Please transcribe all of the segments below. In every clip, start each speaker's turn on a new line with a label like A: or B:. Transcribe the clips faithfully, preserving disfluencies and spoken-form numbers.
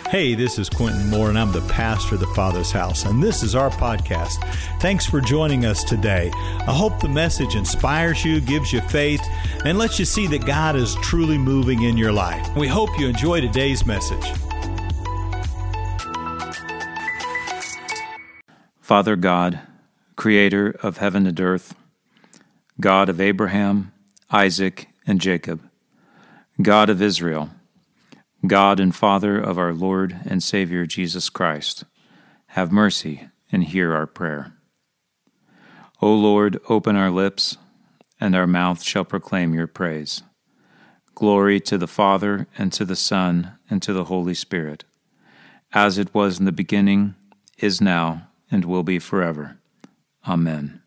A: Hey, this is Quentin Moore, and I'm the pastor of the Father's House, and this is our podcast. Thanks for joining us today. I hope the message inspires you, gives you faith, and lets you see that God is truly moving in your life. We hope you enjoy today's message.
B: Father God, creator of heaven and earth, God of Abraham, Isaac, and Jacob, God of Israel, God and Father of our Lord and Savior Jesus Christ, have mercy and hear our prayer. O Lord, open our lips, and our mouth shall proclaim your praise. Glory to the Father, and to the Son, and to the Holy Spirit, as it was in the beginning, is now, and will be forever. Amen.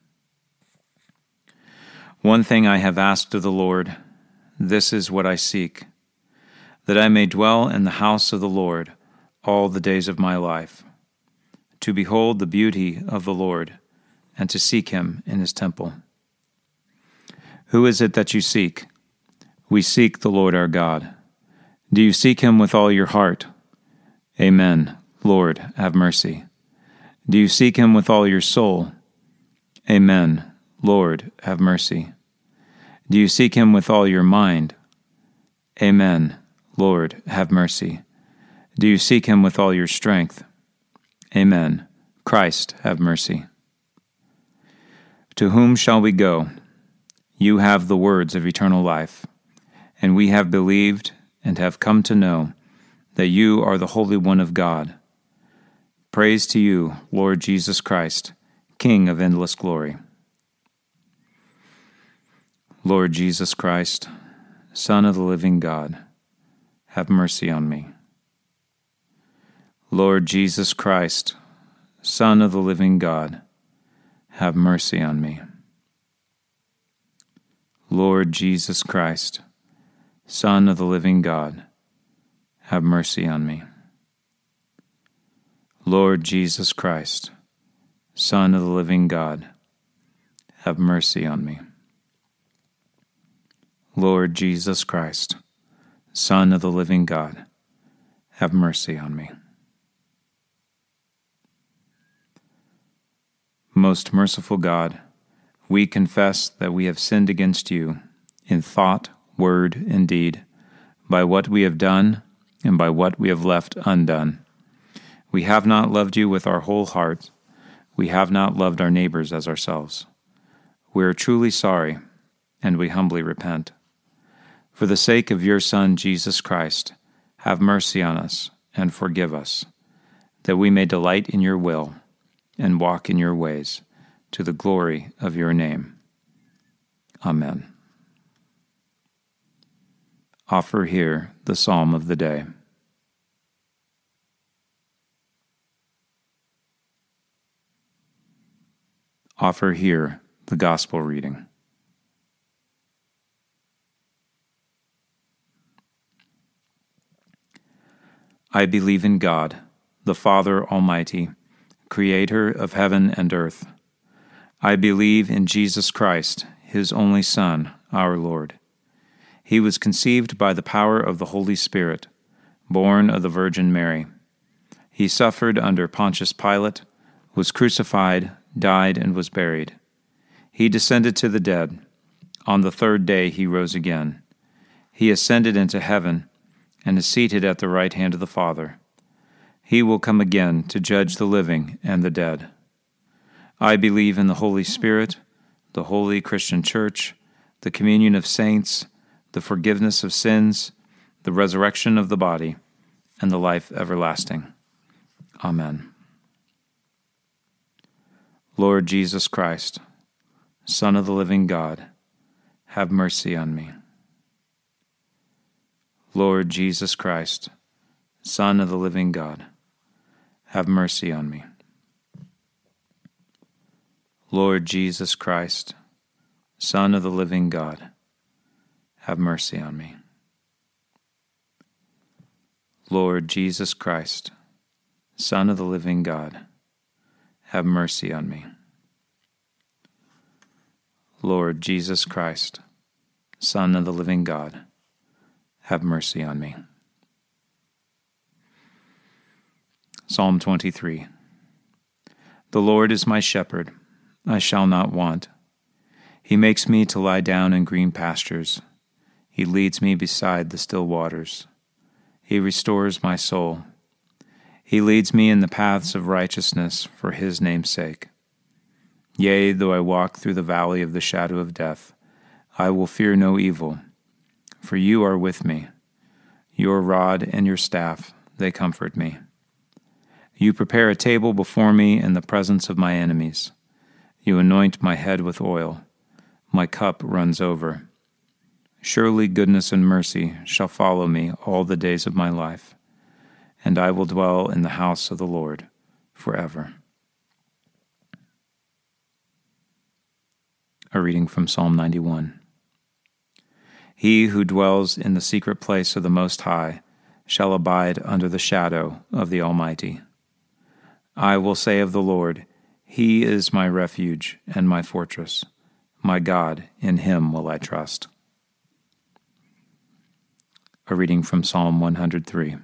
B: One thing I have asked of the Lord, this is what I seek, that I may dwell in the house of the Lord all the days of my life, to behold the beauty of the Lord, and to seek him in his temple. Who is it that you seek? We seek the Lord our God. Do you seek him with all your heart? Amen. Lord, have mercy. Do you seek him with all your soul? Amen. Lord, have mercy. Do you seek him with all your mind? Amen. Lord, have mercy. Do you seek him with all your strength? Amen. Christ, have mercy. To whom shall we go? You have the words of eternal life, and we have believed and have come to know that you are the Holy One of God. Praise to you, Lord Jesus Christ, King of endless glory. Lord Jesus Christ, Son of the living God, have mercy on me. Lord Jesus Christ, Son of the living God, have mercy on me. Lord Jesus Christ, Son of the living God, have mercy on me. Lord Jesus Christ, Son of the living God, have mercy on me. Lord Jesus Christ, Son of the living God, have mercy on me. Most merciful God, we confess that we have sinned against you in thought, word, and deed, by what we have done and by what we have left undone. We have not loved you with our whole heart. We have not loved our neighbors as ourselves. We are truly sorry, and we humbly repent. For the sake of your Son, Jesus Christ, have mercy on us and forgive us, that we may delight in your will and walk in your ways, to the glory of your name. Amen. Offer here the Psalm of the day. Offer here the Gospel reading. I believe in God, the Father Almighty, creator of heaven and earth. I believe in Jesus Christ, his only Son, our Lord. He was conceived by the power of the Holy Spirit, born of the Virgin Mary. He suffered under Pontius Pilate, was crucified, died, and was buried. He descended to the dead. On the third day he rose again. He ascended into heaven and is seated at the right hand of the Father. He will come again to judge the living and the dead. I believe in the Holy Spirit, the holy Christian Church, the communion of saints, the forgiveness of sins, the resurrection of the body, and the life everlasting. Amen. Lord Jesus Christ, Son of the living God, have mercy on me. Lord Jesus Christ, Son of the living God, have mercy on me. Lord Jesus Christ, Son of the living God, have mercy on me. Lord Jesus Christ, Son of the living God, have mercy on me. Lord Jesus Christ, Son of the living God, have mercy on me. Psalm twenty-three. The Lord is my shepherd, I shall not want. He makes me to lie down in green pastures. He leads me beside the still waters. He restores my soul. He leads me in the paths of righteousness for his name's sake. Yea, though I walk through the valley of the shadow of death, I will fear no evil, for you are with me. Your rod and your staff, they comfort me. You prepare a table before me in the presence of my enemies. You anoint my head with oil. My cup runs over. Surely goodness and mercy shall follow me all the days of my life, and I will dwell in the house of the Lord forever. A reading from Psalm ninety-one. He who dwells in the secret place of the Most High shall abide under the shadow of the Almighty. I will say of the Lord, He is my refuge and my fortress. My God, in Him will I trust. A reading from Psalm one hundred three.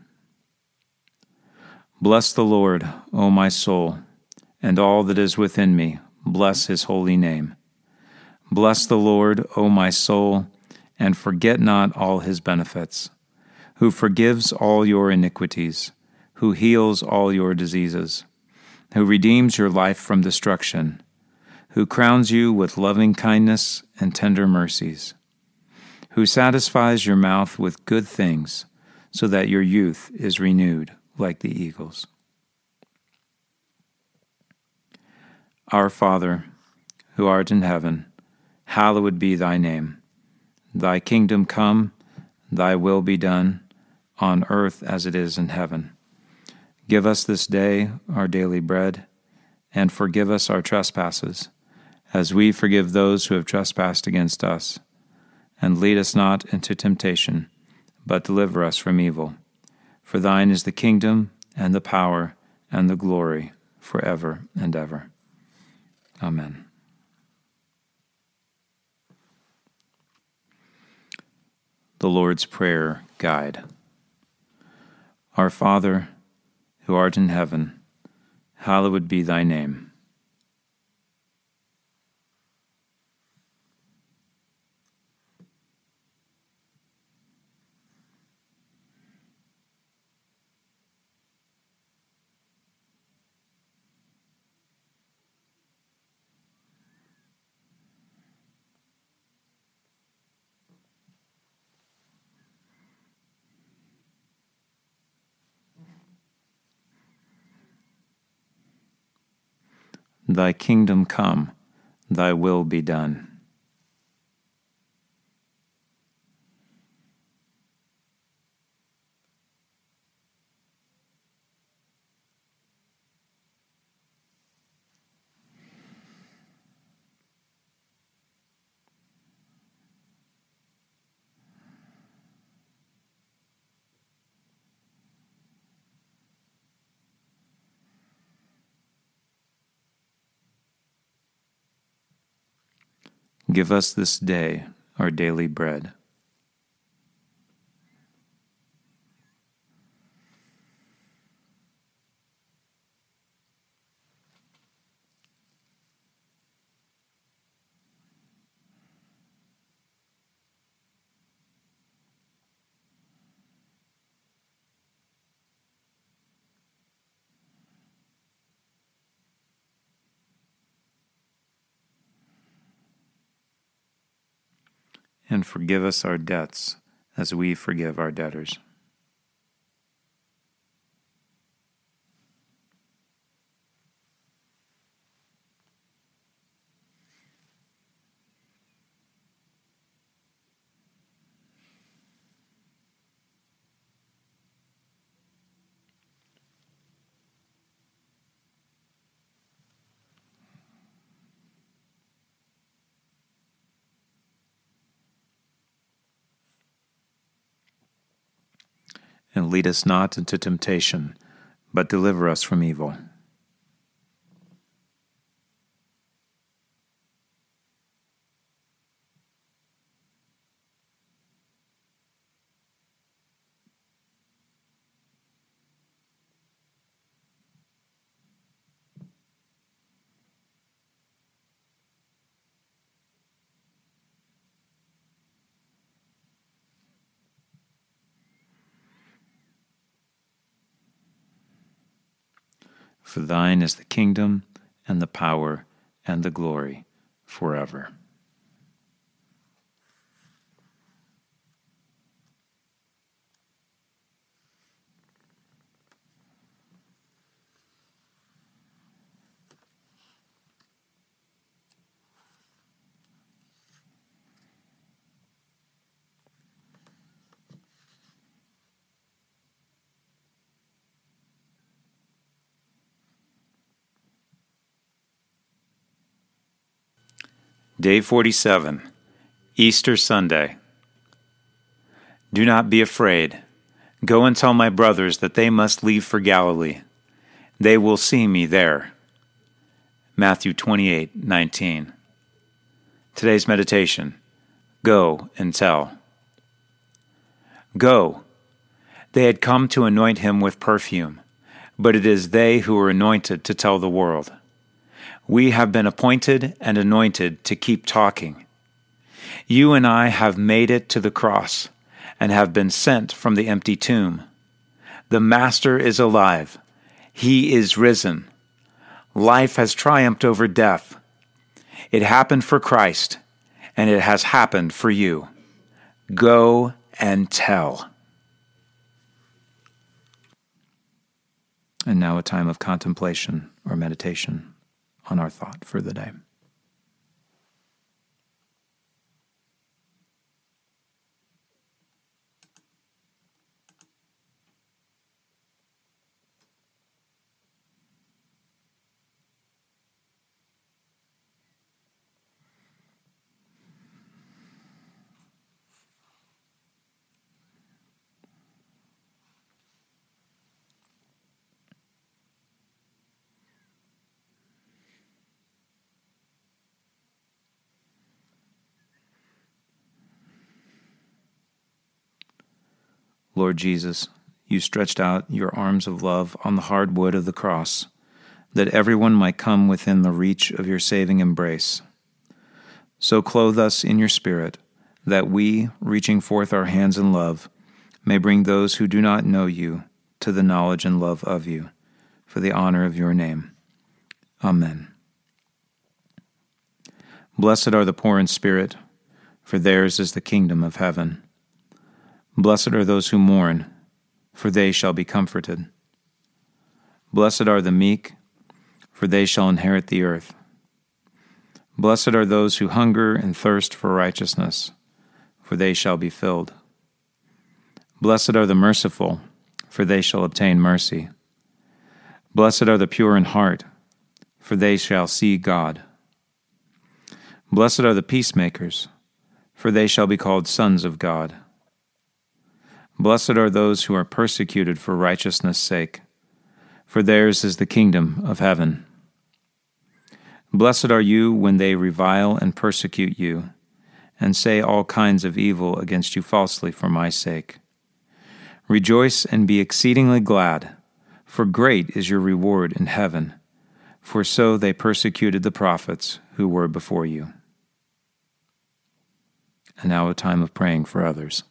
B: Bless the Lord, O my soul, and all that is within me, bless His holy name. Bless the Lord, O my soul, and forget not all His benefits, who forgives all your iniquities, who heals all your diseases, who redeems your life from destruction, who crowns you with loving kindness and tender mercies, who satisfies your mouth with good things, so that your youth is renewed like the eagles. Our Father, who art in heaven, hallowed be thy name. Thy kingdom come, thy will be done, on earth as it is in heaven. Give us this day our daily bread, and forgive us our trespasses, as we forgive those who have trespassed against us. And lead us not into temptation, but deliver us from evil. For thine is the kingdom, and the power, and the glory, forever and ever. Amen. The Lord's Prayer Guide. Our Father, who art in heaven, hallowed be thy name. Thy kingdom come, thy will be done. Give us this day our daily bread. And forgive us our debts, as we forgive our debtors. And lead us not into temptation, but deliver us from evil. For thine is the kingdom, and the power, and the glory, forever. Day forty-seven, Easter Sunday. Do not be afraid. Go and tell my brothers that they must leave for Galilee. They will see me there. Matthew twenty-eight nineteen. Today's meditation. Go and tell. Go. They had come to anoint him with perfume, but it is they who are anointed to tell the world. We have been appointed and anointed to keep talking. You and I have made it to the cross and have been sent from the empty tomb. The Master is alive. He is risen. Life has triumphed over death. It happened for Christ, and it has happened for you. Go and tell. And now a time of contemplation or meditation on our thought for the day. Lord Jesus, you stretched out your arms of love on the hard wood of the cross, that everyone might come within the reach of your saving embrace. So clothe us in your Spirit, that we, reaching forth our hands in love, may bring those who do not know you to the knowledge and love of you, for the honor of your name. Amen. Blessed are the poor in spirit, for theirs is the kingdom of heaven. Blessed are those who mourn, for they shall be comforted. Blessed are the meek, for they shall inherit the earth. Blessed are those who hunger and thirst for righteousness, for they shall be filled. Blessed are the merciful, for they shall obtain mercy. Blessed are the pure in heart, for they shall see God. Blessed are the peacemakers, for they shall be called sons of God. Blessed are those who are persecuted for righteousness' sake, for theirs is the kingdom of heaven. Blessed are you when they revile and persecute you, and say all kinds of evil against you falsely for my sake. Rejoice and be exceedingly glad, for great is your reward in heaven, for so they persecuted the prophets who were before you. And now a time of praying for others.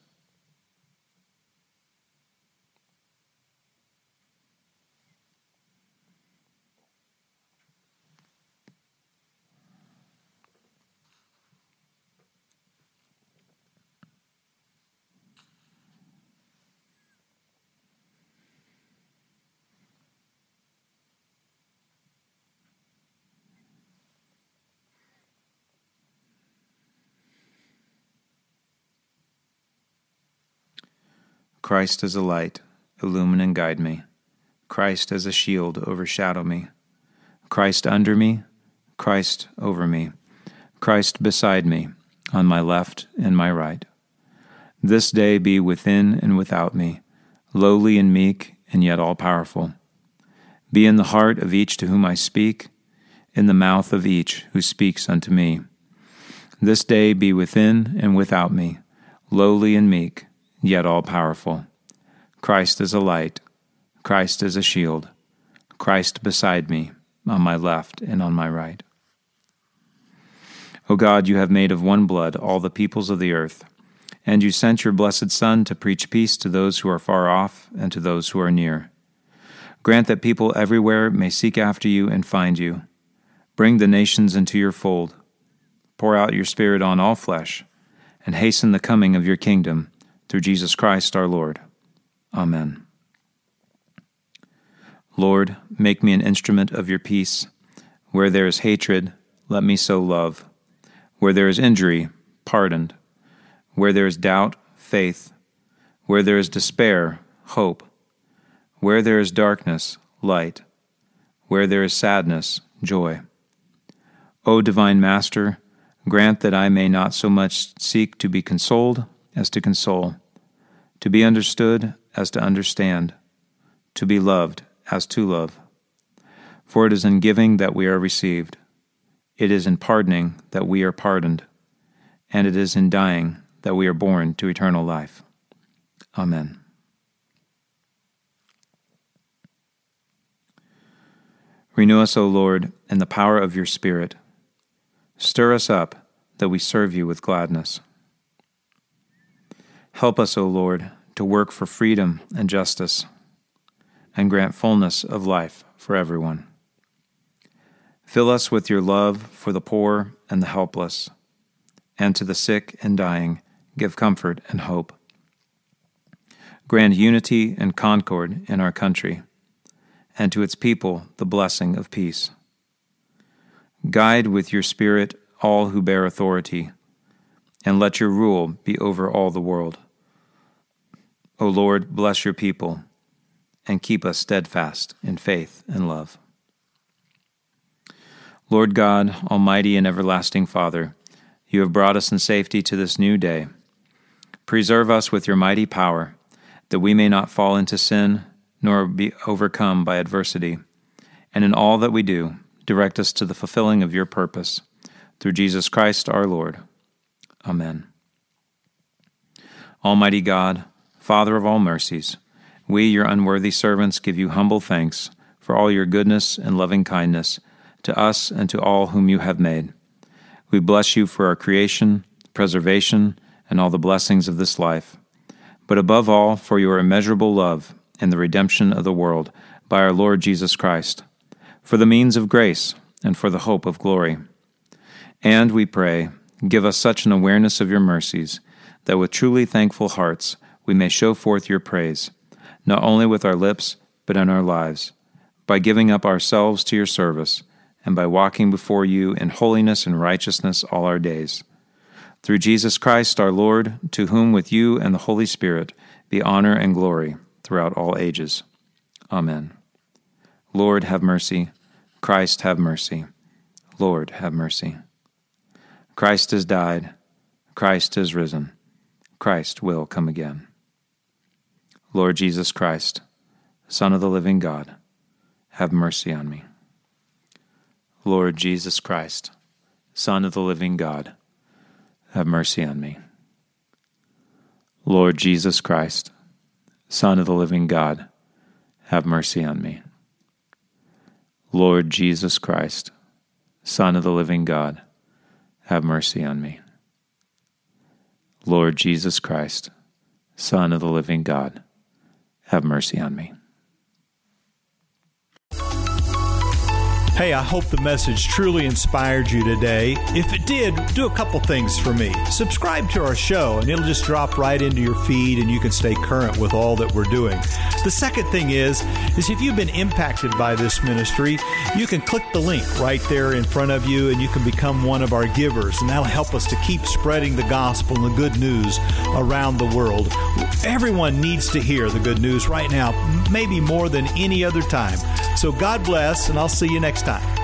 B: Christ as a light, illumine and guide me. Christ as a shield, overshadow me. Christ under me, Christ over me. Christ beside me, on my left and my right. This day be within and without me, lowly and meek, and yet all-powerful. Be in the heart of each to whom I speak, in the mouth of each who speaks unto me. This day be within and without me, lowly and meek, yet all-powerful. Christ is a light, Christ is a shield, Christ beside me, on my left and on my right. O God, you have made of one blood all the peoples of the earth, and you sent your blessed Son to preach peace to those who are far off and to those who are near. Grant that people everywhere may seek after you and find you. Bring the nations into your fold. Pour out your Spirit on all flesh, and hasten the coming of your kingdom, through Jesus Christ our Lord. Amen. Lord, make me an instrument of your peace. Where there is hatred, let me sow love. Where there is injury, pardon. Where there is doubt, faith. Where there is despair, hope. Where there is darkness, light. Where there is sadness, joy. O divine Master, grant that I may not so much seek to be consoled as to console, to be understood as to understand, to be loved as to love. For it is in giving that we are received, it is in pardoning that we are pardoned, and it is in dying that we are born to eternal life. Amen. Renew us, O Lord, in the power of your Spirit. Stir us up, that we serve you with gladness. Help us, O Lord, to work for freedom and justice, and grant fullness of life for everyone. Fill us with your love for the poor and the helpless, and to the sick and dying give comfort and hope. Grant unity and concord in our country, and to its people the blessing of peace. Guide with your Spirit all who bear authority, and let your rule be over all the world. O Lord, bless your people, and keep us steadfast in faith and love. Lord God, Almighty and everlasting Father, you have brought us in safety to this new day. Preserve us with your mighty power, that we may not fall into sin, nor be overcome by adversity, and in all that we do, direct us to the fulfilling of your purpose, through Jesus Christ our Lord. Amen. Almighty God, Father of all mercies, we, your unworthy servants, give you humble thanks for all your goodness and loving kindness to us and to all whom you have made. We bless you for our creation, preservation, and all the blessings of this life, but above all for your immeasurable love and the redemption of the world by our Lord Jesus Christ, for the means of grace and for the hope of glory. And we pray, give us such an awareness of your mercies, that with truly thankful hearts we may show forth your praise, not only with our lips, but in our lives, by giving up ourselves to your service, and by walking before you in holiness and righteousness all our days. Through Jesus Christ our Lord, to whom with you and the Holy Spirit be honor and glory throughout all ages. Amen. Lord, have mercy. Christ, have mercy. Lord, have mercy. Christ has died. Christ has risen. Christ will come again. Lord Jesus Christ, Son of the living God, have mercy on me. Lord Jesus Christ, Son of the living God, have mercy on me. Lord Jesus Christ, Son of the living God, have mercy on me. Lord Jesus Christ, Son of the living God, have mercy on me. Lord Jesus Christ, Son of the living God, have mercy on me.
A: Hey, I hope the message truly inspired you today. If it did, do a couple things for me. Subscribe to our show, and it'll just drop right into your feed, and you can stay current with all that we're doing. The second thing is, is if you've been impacted by this ministry, you can click the link right there in front of you, and you can become one of our givers, and that'll help us to keep spreading the gospel and the good news around the world. Everyone needs to hear the good news right now, maybe more than any other time. So God bless, and I'll see you next time.